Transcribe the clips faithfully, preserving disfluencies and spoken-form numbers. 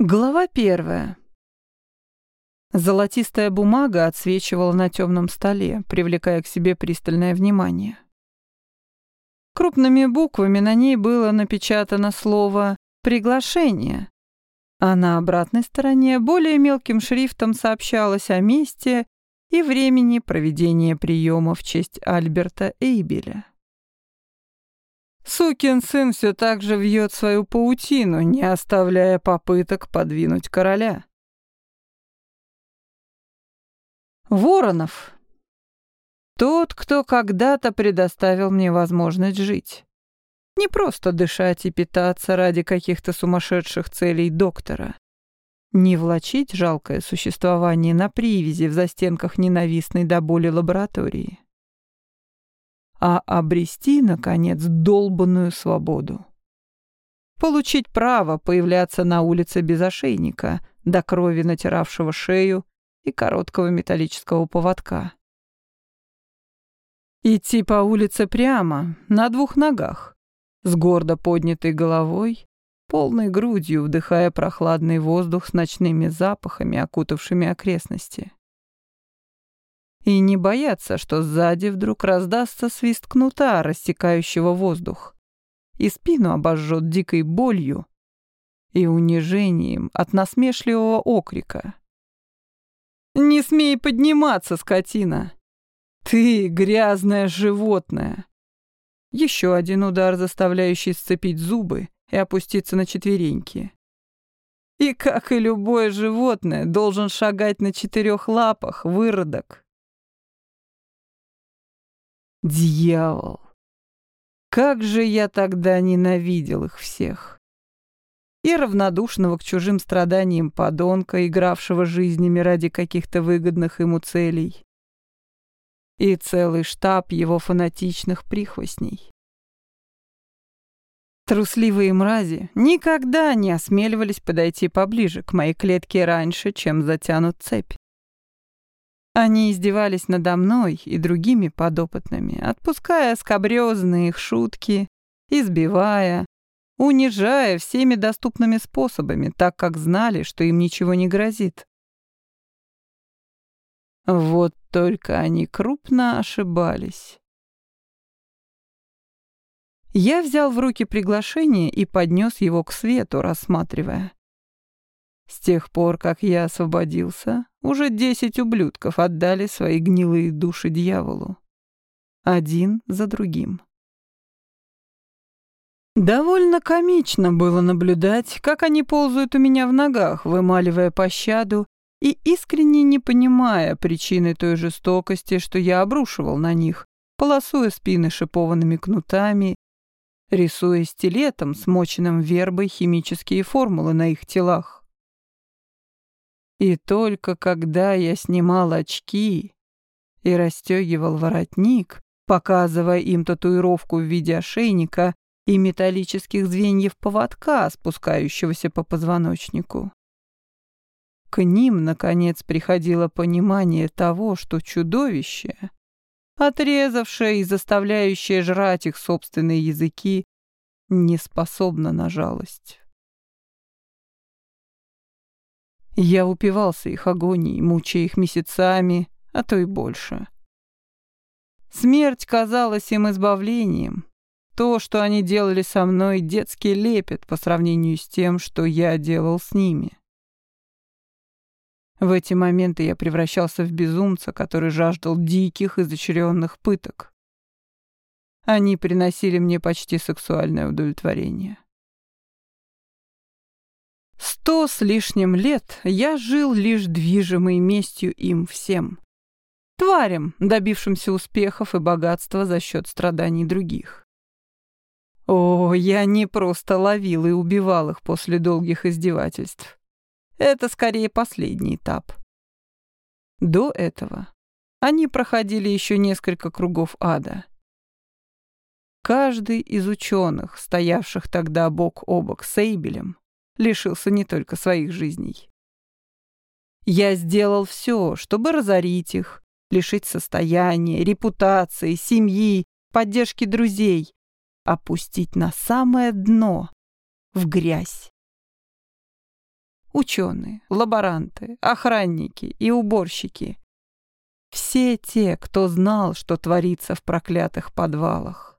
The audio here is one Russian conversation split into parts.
Глава первая. Золотистая бумага отсвечивала на темном столе, привлекая к себе пристальное внимание. Крупными буквами на ней было напечатано слово «приглашение», а на обратной стороне более мелким шрифтом сообщалось о месте и времени проведения приема в честь Альберта Эйбеля. Сукин сын все так же вьет свою паутину, не оставляя попыток подвинуть короля. Воронов. Тот, кто когда-то предоставил мне возможность жить. Не просто дышать и питаться ради каких-то сумасшедших целей доктора. Не влачить жалкое существование на привязи в застенках ненавистной до боли лаборатории, а обрести, наконец, долбанную свободу. Получить право появляться на улице без ошейника, до крови натиравшего шею и короткого металлического поводка. Идти по улице прямо, на двух ногах, с гордо поднятой головой, полной грудью вдыхая прохладный воздух с ночными запахами, окутавшими окрестности. И не бояться, что сзади вдруг раздастся свист кнута, рассекающего воздух, и спину обожжет дикой болью и унижением от насмешливого окрика. «Не смей подниматься, скотина! Ты грязное животное!» Еще один удар, заставляющий сцепить зубы и опуститься на четвереньки. И, как и любое животное, должен шагать на четырех лапах, выродок. Дьявол! Как же я тогда ненавидел их всех! И равнодушного к чужим страданиям подонка, игравшего жизнями ради каких-то выгодных ему целей, и целый штаб его фанатичных прихвостней. Трусливые мрази никогда не осмеливались подойти поближе к моей клетке раньше, чем затянут цепь. Они издевались надо мной и другими подопытными, отпуская скабрёзные их шутки, избивая, унижая всеми доступными способами, так как знали, что им ничего не грозит. Вот только они крупно ошибались. Я взял в руки приглашение и поднес его к свету, рассматривая. С тех пор, как я освободился, уже десять ублюдков отдали свои гнилые души дьяволу. Один за другим. Довольно комично было наблюдать, как они ползают у меня в ногах, вымаливая пощаду и искренне не понимая причины той жестокости, что я обрушивал на них, полосуя спины шипованными кнутами, рисуя стилетом, смоченным вербой, химические формулы на их телах. И только когда я снимал очки и расстегивал воротник, показывая им татуировку в виде ошейника и металлических звеньев поводка, спускающегося по позвоночнику, к ним, наконец, приходило понимание того, что чудовище, отрезавшее и заставляющее жрать их собственные языки, не способно на жалость. Я упивался их агонией, мучая их месяцами, а то и больше. Смерть казалась им избавлением. То, что они делали со мной, детский лепет по сравнению с тем, что я делал с ними. В эти моменты я превращался в безумца, который жаждал диких, изощренных пыток. Они приносили мне почти сексуальное удовлетворение. Сто с лишним лет я жил лишь движимой местью им всем. Тварям, добившимся успехов и богатства за счет страданий других. О, я не просто ловил и убивал их после долгих издевательств. Это скорее последний этап. До этого они проходили еще несколько кругов ада. Каждый из ученых, стоявших тогда бок о бок с Эйбелем, лишился не только своих жизней. Я сделал все, чтобы разорить их, лишить состояния, репутации, семьи, поддержки друзей, опустить на самое дно, в грязь. Ученые, лаборанты, охранники и уборщики. Все те, кто знал, что творится в проклятых подвалах.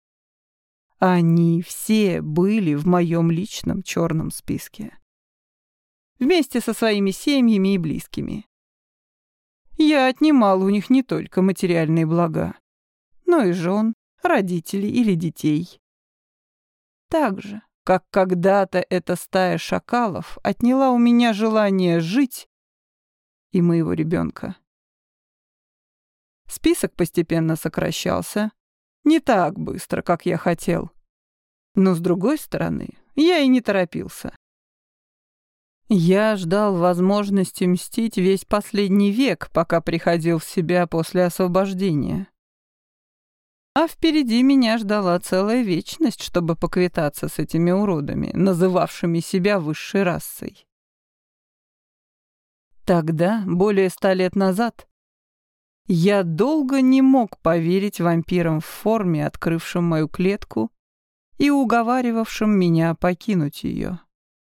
Они все были в моем личном черном списке. Вместе со своими семьями и близкими. Я отнимал у них не только материальные блага, но и жен, родителей или детей. Так же, как когда-то эта стая шакалов отняла у меня желание жить и моего ребенка. Список постепенно сокращался, не так быстро, как я хотел. Но, с другой стороны, я и не торопился. Я ждал возможности мстить весь последний век, пока приходил в себя после освобождения. А впереди меня ждала целая вечность, чтобы поквитаться с этими уродами, называвшими себя высшей расой. Тогда, более ста лет назад, я долго не мог поверить вампирам в форме, открывшим мою клетку и уговаривавшим меня покинуть ее.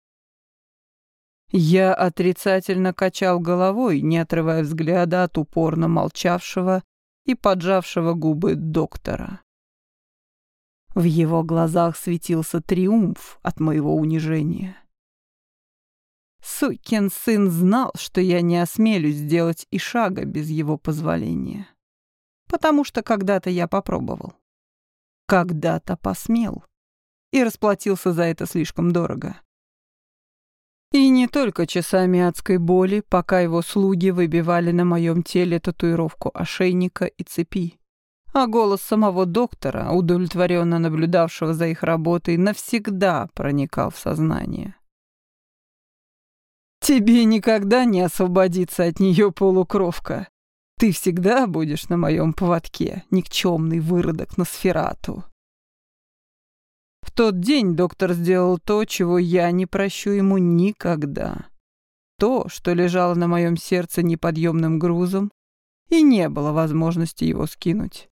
Я отрицательно качал головой, не отрывая взгляда от упорно молчавшего и поджавшего губы доктора. В его глазах светился триумф от моего унижения. Сукин сын знал, что я не осмелюсь сделать и шага без его позволения. Потому что когда-то я попробовал. Когда-то посмел. И расплатился за это слишком дорого. И не только часами адской боли, пока его слуги выбивали на моем теле татуировку ошейника и цепи. А голос самого доктора, удовлетворенно наблюдавшего за их работой, навсегда проникал в сознание. «Тебе никогда не освободиться от нее, полукровка. Ты всегда будешь на моем поводке, никчемный выродок Носферату». В тот день доктор сделал то, чего я не прощу ему никогда. То, что лежало на моем сердце неподъемным грузом, и не было возможности его скинуть.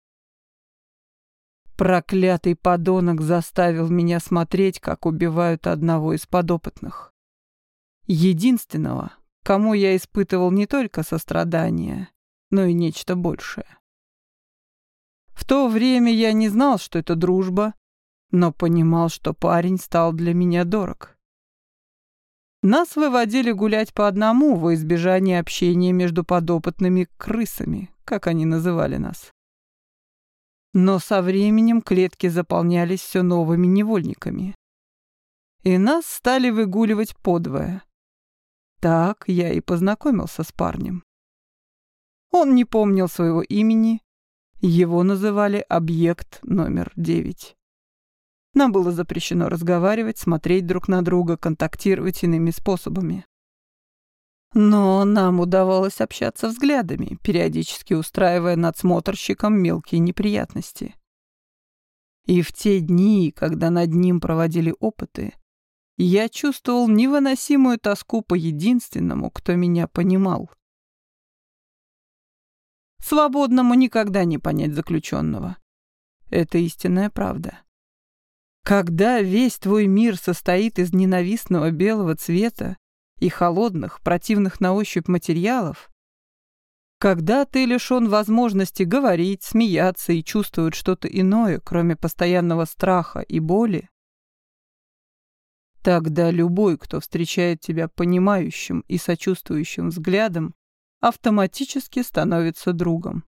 Проклятый подонок заставил меня смотреть, как убивают одного из подопытных. Единственного, кому я испытывал не только сострадание, но и нечто большее. В то время я не знал, что это дружба, но понимал, что парень стал для меня дорог. Нас выводили гулять по одному во избежание общения между подопытными крысами, как они называли нас. Но со временем клетки заполнялись все новыми невольниками. И нас стали выгуливать подвое. Так я и познакомился с парнем. Он не помнил своего имени, его называли объект номер девять. Нам было запрещено разговаривать, смотреть друг на друга, контактировать иными способами. Но нам удавалось общаться взглядами, периодически устраивая надсмотрщикам мелкие неприятности. И в те дни, когда над ним проводили опыты, я чувствовал невыносимую тоску по единственному, кто меня понимал. Свободному никогда не понять заключенного. Это истинная правда. Когда весь твой мир состоит из ненавистного белого цвета и холодных, противных на ощупь материалов, когда ты лишен возможности говорить, смеяться и чувствовать что-то иное, кроме постоянного страха и боли, тогда любой, кто встречает тебя понимающим и сочувствующим взглядом, автоматически становится другом.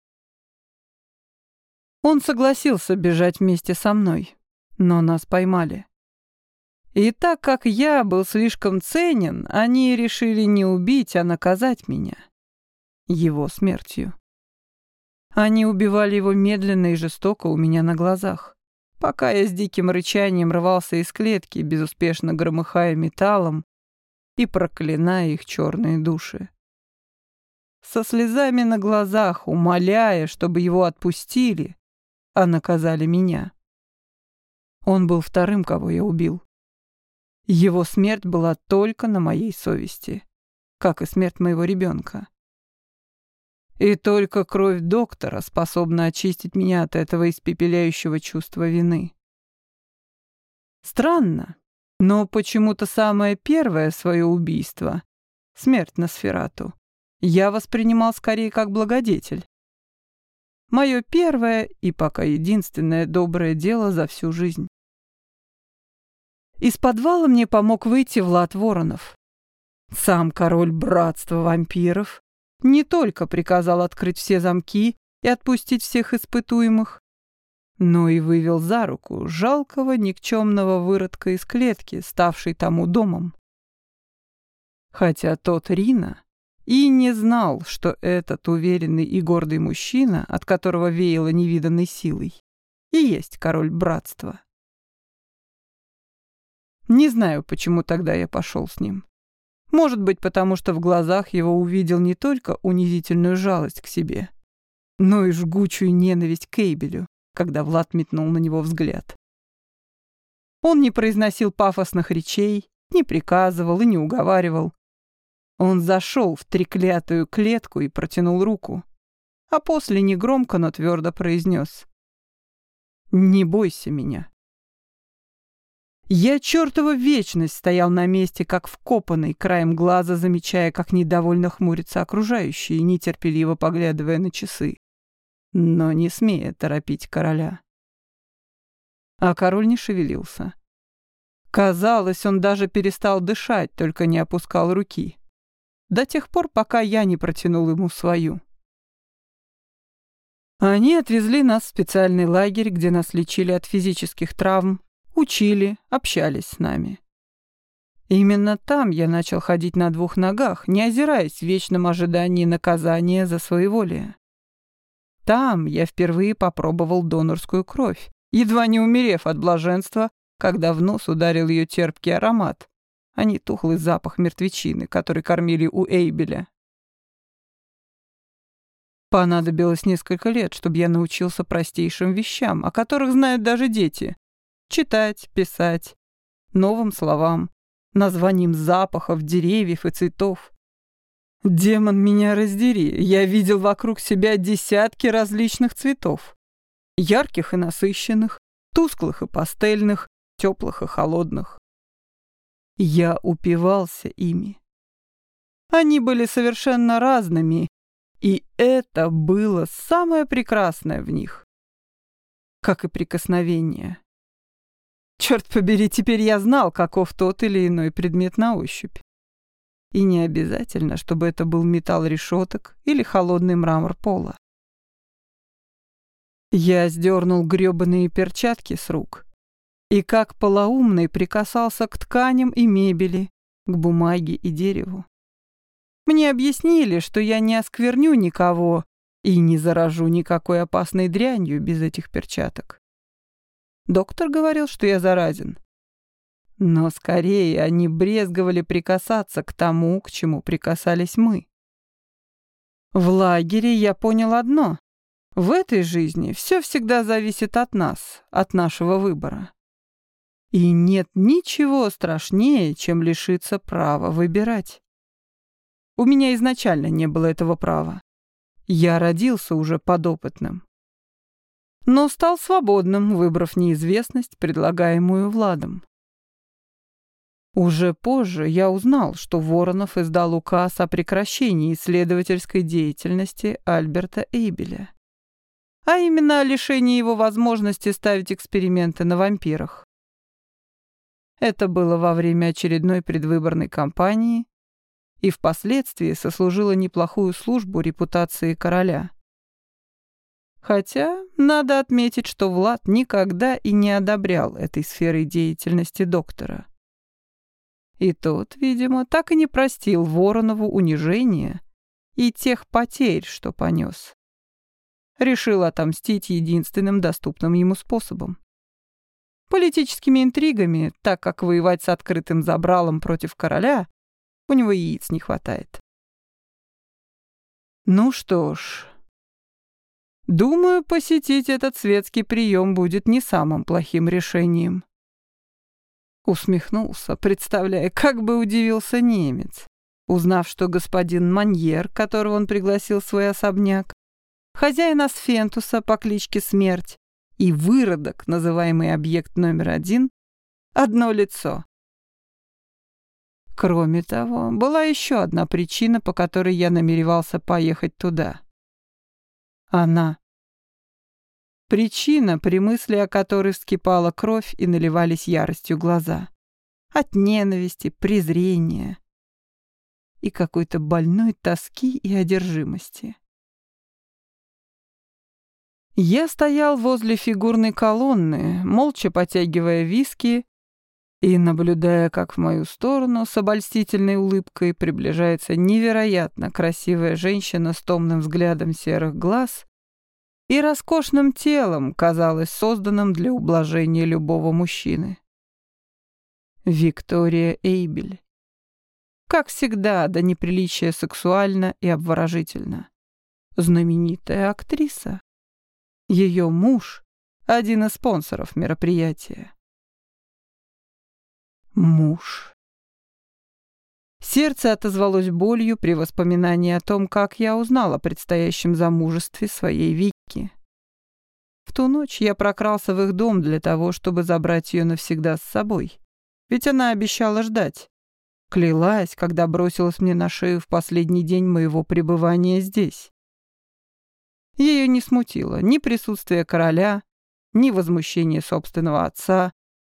Он согласился бежать вместе со мной, но нас поймали. И так как я был слишком ценен, они решили не убить, а наказать меня. Его смертью. Они убивали его медленно и жестоко у меня на глазах, пока я с диким рычанием рвался из клетки, безуспешно громыхая металлом и проклиная их черные души. Со слезами на глазах, умоляя, чтобы его отпустили, а наказали меня. Он был вторым, кого я убил. Его смерть была только на моей совести, как и смерть моего ребенка. И только кровь доктора способна очистить меня от этого испепеляющего чувства вины. Странно, Но почему-то самое первое свое убийство, смерть Носферату, я воспринимал скорее как благодетель. Мое первое и пока единственное доброе дело за всю жизнь. Из подвала мне помог выйти Влад Воронов. Сам король братства вампиров не только приказал открыть все замки и отпустить всех испытуемых, но и вывел за руку жалкого никчемного выродка из клетки, ставшей тому домом. Хотя тот Рина и не знал, что этот уверенный и гордый мужчина, от которого веяло невиданной силой, и есть король братства. Не знаю, почему тогда я пошел с ним. Может быть, потому что в глазах его увидел не только унизительную жалость к себе, но и жгучую ненависть к Эйбелю, когда Влад метнул на него взгляд. Он не произносил пафосных речей, не приказывал и не уговаривал. Он зашел в треклятую клетку и протянул руку, а после негромко, но твердо произнес: «Не бойся меня». Я чертова вечность стоял на месте, как вкопанный, краем глаза замечая, как недовольно хмурятся окружающие, нетерпеливо поглядывая на часы, но не смея торопить короля. А король не шевелился. Казалось, он даже перестал дышать, только не опускал руки. До тех пор, пока я не протянул ему свою. Они отвезли нас в специальный лагерь, где нас лечили от физических травм, учили, общались с нами. Именно там я начал ходить на двух ногах, не озираясь в вечном ожидании наказания за своеволие. Там я впервые попробовал донорскую кровь, едва не умерев от блаженства, когда в нос ударил ее терпкий аромат, а не тухлый запах мертвечины, который кормили у Эйбеля. Понадобилось несколько лет, чтобы я научился простейшим вещам, о которых знают даже дети. Читать, писать, новым словам, названиям запахов, деревьев и цветов. Демон меня раздери, я видел вокруг себя десятки различных цветов. Ярких и насыщенных, тусклых и пастельных, теплых и холодных. Я упивался ими. Они были совершенно разными, и это было самое прекрасное в них. Как и прикосновение. Черт побери, теперь я знал, каков тот или иной предмет на ощупь. И не обязательно, чтобы это был металл решеток или холодный мрамор пола. Я сдернул грёбаные перчатки с рук и как полоумный прикасался к тканям и мебели, к бумаге и дереву. Мне объяснили, что я не оскверню никого и не заражу никакой опасной дрянью без этих перчаток. Доктор говорил, что я заразен. Но скорее они брезговали прикасаться к тому, к чему прикасались мы. В лагере я понял одно. В этой жизни все всегда зависит от нас, от нашего выбора. И нет ничего страшнее, чем лишиться права выбирать. У меня изначально не было этого права. Я родился уже подопытным. Но стал свободным, выбрав неизвестность, предлагаемую Владом. Уже позже я узнал, что Воронов издал указ о прекращении исследовательской деятельности Альберта Эйбеля, а именно о лишении его возможности ставить эксперименты на вампирах. Это было во время очередной предвыборной кампании и впоследствии сослужило неплохую службу репутации короля. Хотя надо отметить, что Влад никогда и не одобрял этой сферы деятельности доктора. И тот, видимо, так и не простил Воронову унижения и тех потерь, что понес. Решил отомстить единственным доступным ему способом. Политическими интригами, так как воевать с открытым забралом против короля у него яиц не хватает. Ну что ж, думаю, посетить этот светский прием будет не самым плохим решением. Усмехнулся, представляя, как бы удивился немец, узнав, что господин Маньер, которого он пригласил в свой особняк, хозяин Асфентуса по кличке Смерть и выродок, называемый объект номер один, одно лицо, Кроме того, была еще одна причина, по которой я намеревался поехать туда. Она. Причина, при мысли о которой вскипала кровь и наливались яростью глаза. От ненависти, презрения и какой-то больной тоски и одержимости. Я стоял возле фигурной колонны, молча потягивая виски и наблюдая, как в мою сторону с обольстительной улыбкой приближается невероятно красивая женщина с томным взглядом серых глаз и роскошным телом, казалось, созданным для ублажения любого мужчины. Виктория Эйбель. Как всегда, до неприличия сексуально и обворожительно. Знаменитая актриса. Ее муж — один из спонсоров мероприятия. Муж. Сердце отозвалось болью при воспоминании о том, как я узнал о предстоящем замужестве своей Вики. В ту ночь я прокрался в их дом для того, чтобы забрать ее навсегда с собой. Ведь она обещала ждать. Клялась, когда бросилась мне на шею в последний день моего пребывания здесь. Ее не смутило ни присутствие короля, ни возмущение собственного отца.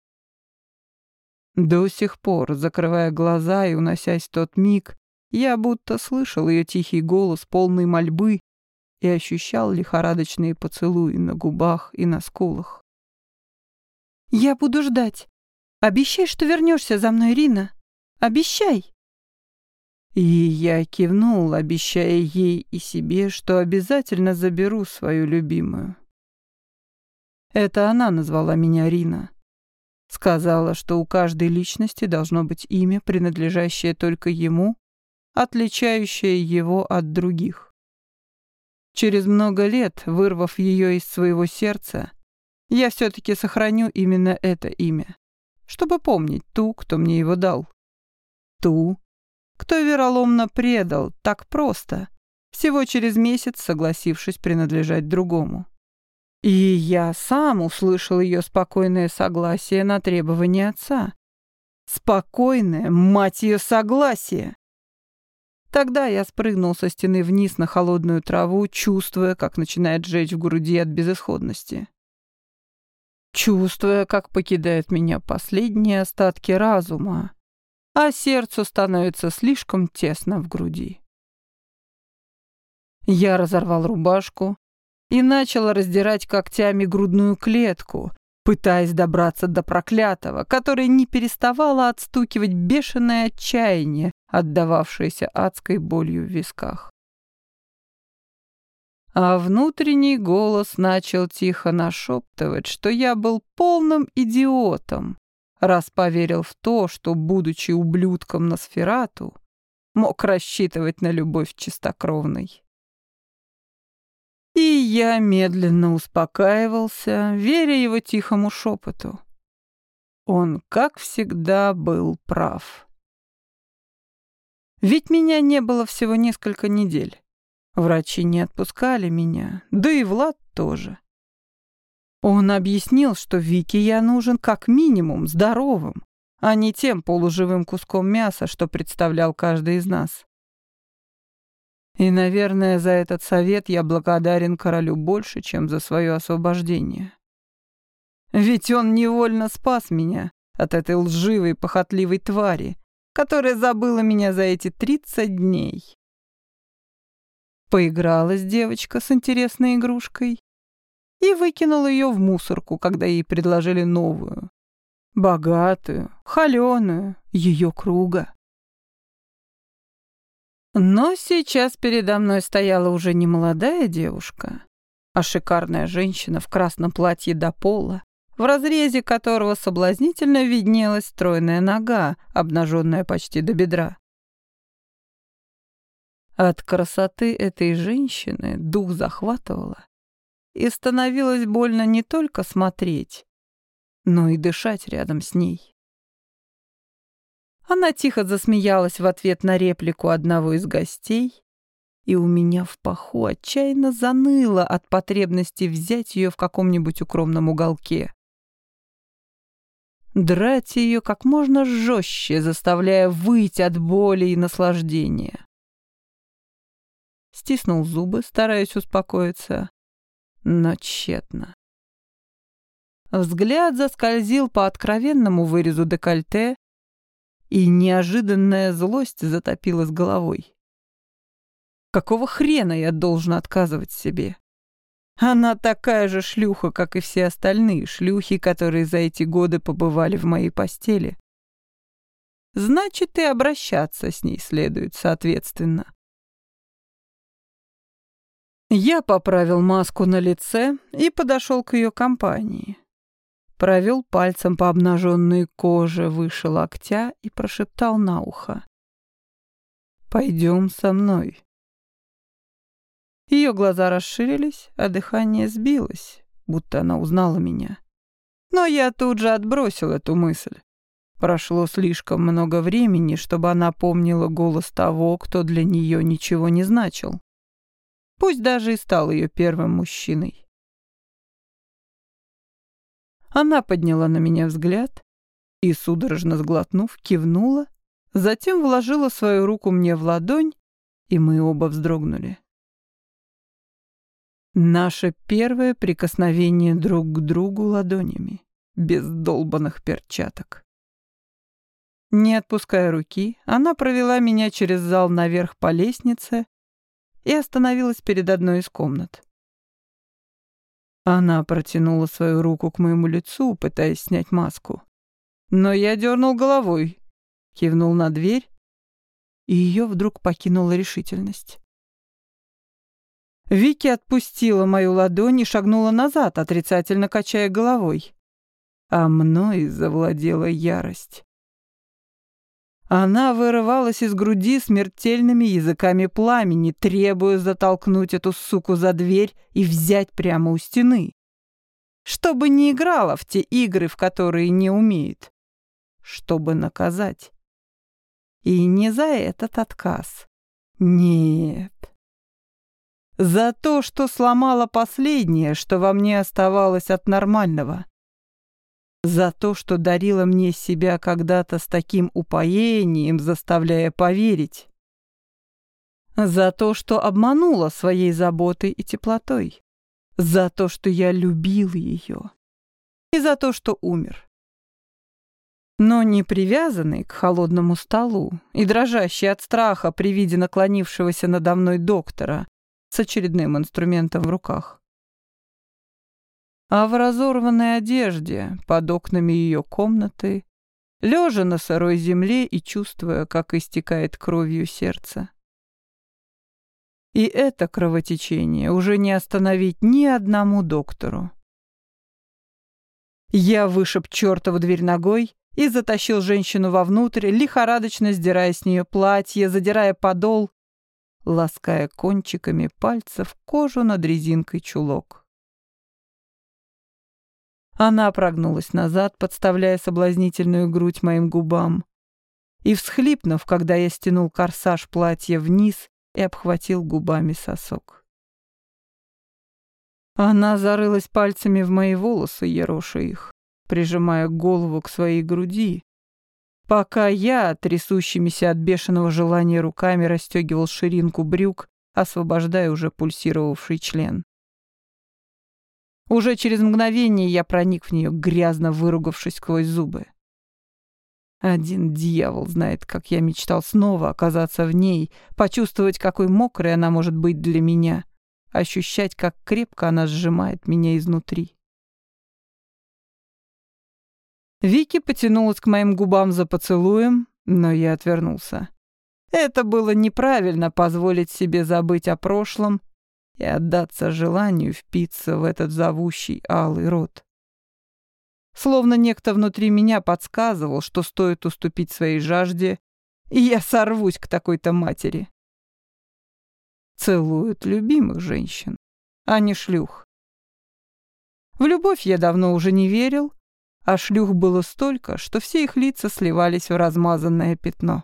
До сих пор, закрывая глаза и уносясь в тот миг, я будто слышал ее тихий голос, полный мольбы, и ощущал лихорадочные поцелуи на губах и на скулах. «Я буду ждать. Обещай, что вернешься за мной, Рина. Обещай!» И я кивнул, обещая ей и себе, что обязательно заберу свою любимую. Это она назвала меня Рина. Сказала, что у каждой личности должно быть имя, принадлежащее только ему, отличающее его от других. Через много лет, вырвав ее из своего сердца, я все-таки сохраню именно это имя, чтобы помнить ту, кто мне его дал. Ту, кто вероломно предал, так просто, всего через месяц согласившись принадлежать другому. И я сам услышал ее спокойное согласие на требования отца. Спокойное, мать ее, согласие! Тогда я спрыгнул со стены вниз на холодную траву, чувствуя, как начинает жечь в груди от безысходности. Чувствуя, как покидают меня последние остатки разума, а сердцу становится слишком тесно в груди. Я разорвал рубашку и начал раздирать когтями грудную клетку, пытаясь добраться до проклятого, который не переставало отстукивать бешеное отчаяние, отдававшееся адской болью в висках. А внутренний голос начал тихо нашептывать, что я был полным идиотом, раз поверил в то, что, будучи ублюдком Носферату, мог рассчитывать на любовь чистокровной. И я медленно успокаивался, веря его тихому шепоту. Он, как всегда, был прав. Ведь меня не было всего несколько недель. Врачи не отпускали меня, да и Влад тоже. Он объяснил, что Вике я нужен как минимум здоровым, а не тем полуживым куском мяса, что представлял каждый из нас. И, наверное, за этот совет я благодарен королю больше, чем за свое освобождение. Ведь он невольно спас меня от этой лживой, похотливой твари, которая забыла меня за эти тридцать дней. Поигралась девочка с интересной игрушкой и выкинула ее в мусорку, когда ей предложили новую, богатую, холеную, ее круга. Но сейчас передо мной стояла уже не молодая девушка, а шикарная женщина в красном платье до пола, в разрезе которого соблазнительно виднелась стройная нога, обнаженная почти до бедра. От красоты этой женщины дух захватывало, и становилось больно не только смотреть, но и дышать рядом с ней. Она тихо засмеялась в ответ на реплику одного из гостей, и у меня в паху отчаянно заныло от потребности взять ее в каком-нибудь укромном уголке. драть ее как можно жестче, заставляя выть от боли и наслаждения. Стиснул зубы, стараясь успокоиться, но тщетно. Взгляд заскользил по откровенному вырезу декольте, и неожиданная злость затопила с головой. Какого хрена я должен отказывать себе? Она такая же шлюха, как и все остальные шлюхи, которые за эти годы побывали в моей постели. Значит, и обращаться с ней следует соответственно. Я поправил маску на лице и подошел к ее компании. Провел пальцем по обнаженной коже выше локтя и прошептал на ухо: «Пойдем со мной». Ее глаза расширились, а дыхание сбилось, будто она узнала меня. Но я тут же отбросил эту мысль. Прошло слишком много времени, чтобы она помнила голос того, кто для нее ничего не значил. Пусть даже и стал ее первым мужчиной. Она подняла на меня взгляд и, судорожно сглотнув, кивнула, затем вложила свою руку мне в ладонь, и мы оба вздрогнули. Наше первое прикосновение друг к другу ладонями, без долбаных перчаток. Не отпуская руки, она провела меня через зал наверх по лестнице и остановилась перед одной из комнат. Она протянула свою руку к моему лицу, пытаясь снять маску. Но я дернул головой, кивнул на дверь, и ее вдруг покинула решительность. Вики отпустила мою ладонь и шагнула назад, отрицательно качая головой. А мной завладела ярость. Она вырывалась из груди смертельными языками пламени, требуя затолкнуть эту суку за дверь и взять прямо у стены. Чтобы не играла в те игры, в которые не умеет. Чтобы наказать. И не за этот отказ. Нет. За то, что сломала последнее, что во мне оставалось от нормального. За то, что дарила мне себя когда-то с таким упоением, заставляя поверить. За то, что обманула своей заботой и теплотой. За то, что я любил ее. И за то, что умер. Но не привязанный к холодному столу и дрожащий от страха при виде наклонившегося надо мной доктора с очередным инструментом в руках. А в разорванной одежде под окнами ее комнаты, лежа на сырой земле и чувствуя, как истекает кровью сердце. И это кровотечение уже не остановить ни одному доктору. Я вышиб чертову дверь ногой и затащил женщину вовнутрь, лихорадочно сдирая с нее платье, задирая подол, лаская кончиками пальцев кожу над резинкой чулок. Она прогнулась назад, подставляя соблазнительную грудь моим губам, и, всхлипнув, когда я стянул корсаж платья вниз и обхватил губами сосок. Она зарылась пальцами в мои волосы, ероша их, прижимая голову к своей груди, пока я, трясущимися от бешеного желания руками, расстегивал ширинку брюк, освобождая уже пульсировавший член. Уже через мгновение я проник в нее, грязно выругавшись сквозь зубы. Один дьявол знает, как я мечтал снова оказаться в ней, почувствовать, какой мокрой она может быть для меня, ощущать, как крепко она сжимает меня изнутри. Вики потянулась к моим губам за поцелуем, но я отвернулся. Это было неправильно позволить себе забыть о прошлом и отдаться желанию впиться в этот зовущий алый рот. Словно некто внутри меня подсказывал, что стоит уступить своей жажде, и я сорвусь к такой-то матери. Целуют любимых женщин, а не шлюх. В любовь я давно уже не верил, а шлюх было столько, что все их лица сливались в размазанное пятно.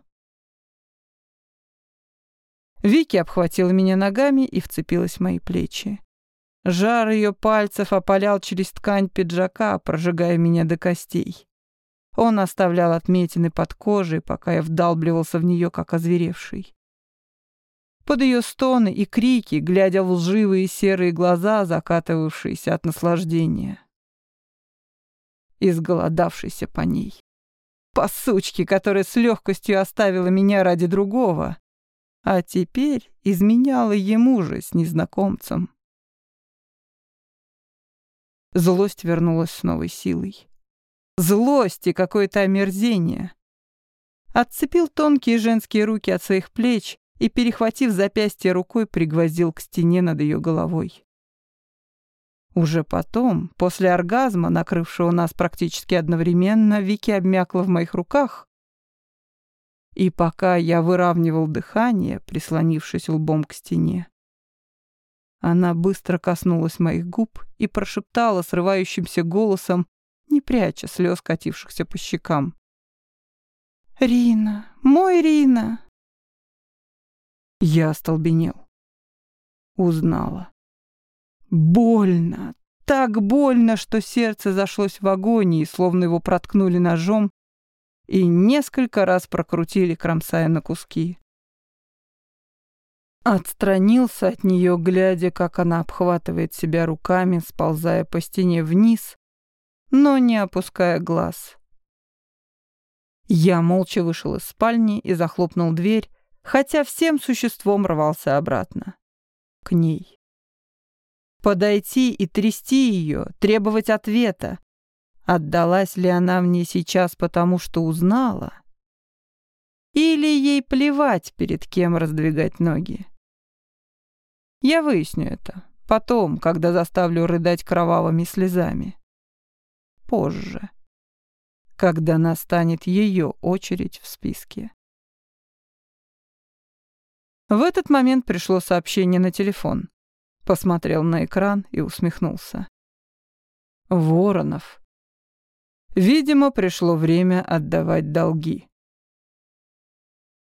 Вики обхватила меня ногами и вцепилась в мои плечи. Жар ее пальцев опалял через ткань пиджака, прожигая меня до костей. Он оставлял отметины под кожей, пока я вдалбливался в нее, как озверевший. Под ее стоны и крики, глядя в лживые серые глаза, закатывавшиеся от наслаждения. Изголодавшийся по ней. По сучке, которая с легкостью оставила меня ради другого, а теперь изменяла ему же с незнакомцем. Злость вернулась с новой силой. Злость и какое-то омерзение. Отцепил тонкие женские руки от своих плеч и, перехватив запястье рукой, пригвоздил к стене над ее головой. Уже потом, после оргазма, накрывшего нас практически одновременно, Вики обмякла в моих руках, и пока я выравнивал дыхание, прислонившись лбом к стене, она быстро коснулась моих губ и прошептала срывающимся голосом, не пряча слез, катившихся по щекам: «Рина, мой Рина!» Я остолбенел. Узнала. Больно, так больно, что сердце зашлось в агонии, словно его проткнули ножом и несколько раз прокрутили, кромсая на куски. Отстранился от нее, глядя, как она обхватывает себя руками, сползая по стене вниз, но не опуская глаз. Я молча вышел из спальни и захлопнул дверь, хотя всем существом рвался обратно. К ней. Подойти и трясти ее, требовать ответа. Отдалась ли она мне сейчас потому, что узнала? Или ей плевать, перед кем раздвигать ноги? Я выясню это потом, когда заставлю рыдать кровавыми слезами. Позже, когда настанет ее очередь в списке. В этот момент пришло сообщение на телефон. Посмотрел на экран и усмехнулся. Воронов. Видимо, пришло время отдавать долги.